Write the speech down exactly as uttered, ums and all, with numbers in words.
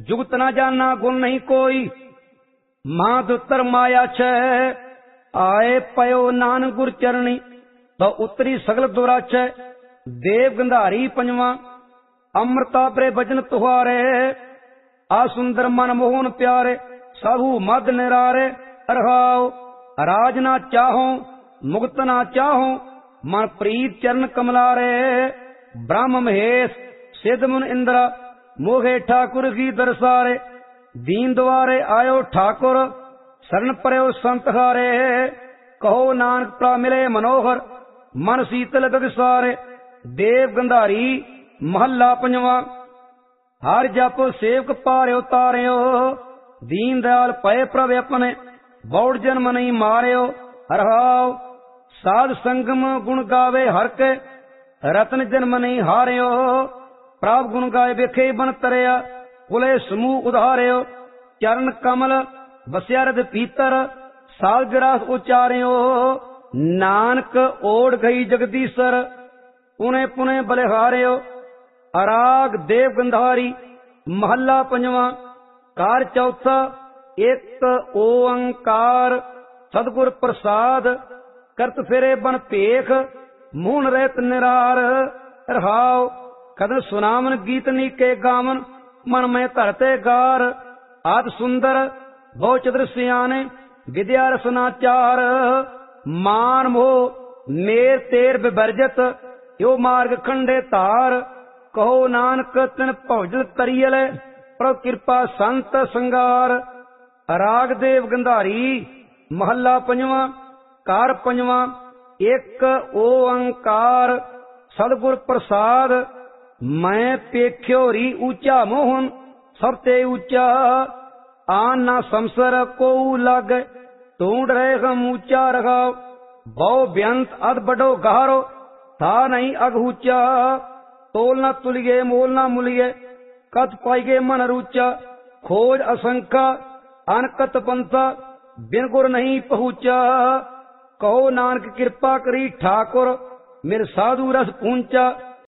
जुगत न जाना गुण नहीं कोई, माधुतर माया छह आए पयो नानक गुर चरणी, तो उतरी सगल दुराछ। देव गंधारी पंजवा अमृता प्रे भजन तुहारे, आ सुंदर मन मोहन प्यारे, साहू मद निरारे। अरहाओ राज ना चाहो मुक्त ना चाहो, मन प्रीत चरण कमलारे। ब्रह्म महेश सिद्ध मुन इंद्रा, मोहे ठाकुर की दरसारे। दीन द्वारे आयो ठाकुर, शरण पर्यो संत हारे। कहो नानक प्रा मिले मनोहर, मन शीतल गगसारे। देव गंधारी महला पंजवा, हर जप सेवक पार्यो तार्यो, दीन दयाल पए प्रभ अपने, बौड़ जन्म नहीं मार्यो। हरहाओ साध संगम गुण गावे हर के, रतन जन्म नहीं हार्यो। प्रभ गुण गाए वेखे बन तरया, कुले समूह उधार्यो। चरण कमल बस्या रद पीतर, साल गिरास उचार्यो। नानक ओढ़ गई जगदीसर, पुणे पुणे बलिहार्यो। अराग देव गंधारी महला पंजवा, कार चौथा एक ओंकार, सतगुर प्रसाद। करत फिरे बन पेख, मून रहत निरार। रहाओ कदम सुनावन गीत नीके गावन, मन में धरते गार। आद सुंदर भो चतुर सियाने, विद्या रसनाचार। मान मोह मेर तेर विवर्जित, यो मार्ग खंडे तार। कहो नानक तिन भौजल तरियल, प्रभ कृपा संत संगार। राग देव गंधारी महला पंजवा, कार पंजवा एक ओंकार, सतगुर प्रसाद। मैं पेख्यो री ऊंचा मोहन, सबते ऊंचा। आन ना संसर को लग, ढूंढ रहे हम ऊंचा रखाओ। बहु व्यंत अध बडो गहारो, था नहीं अगूचा। तोल न तुलिए मोल न मुलिए, कत पाइगे मन रुचा। खोज असंख्या अनकत पंथा, बिन गुर नहीं पहुंचा। कहो नानक कृपा करी ठाकुर, मेरे साधु रस पूंचा।